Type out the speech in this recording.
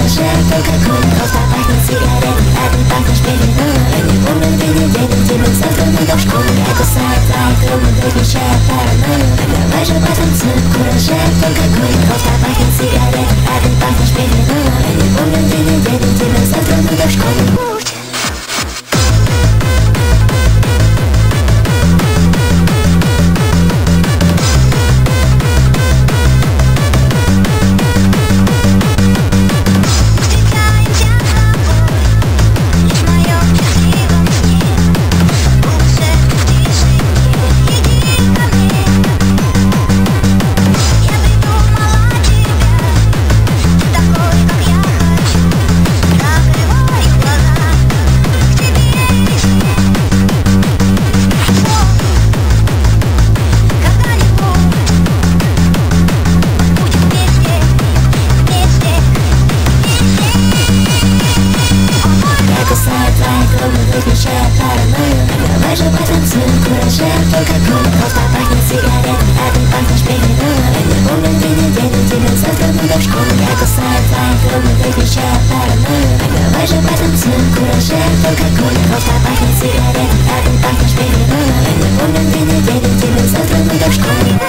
кураже, только курит, просто пахнет сигаретой, а ты пахнешь пеленой. Я не помню две недели, тебя завтра надо в школу. Я кусаю твои губы, выключая паранойю. Давай же потанцуем, кураже, только курит, просто пахнет сигаретой, а ты пахнешь пеленой. Я не помню две недели, тебя завтра надо в школу. Выключая паранойю. Давай же потанцуем, кураже, только курит, просто пахнет сигаретой, а ты пахнешь пеленой. Я не помню две недели, тебя завтра надо в школу. Я кусаю твои губы, выключая паранойю. Давай же потанцуем, кураже, только курит, просто пахнет сигаретой, а ты пахнешь пеленой. Я не помню две недели, тебя завтра надо в школу.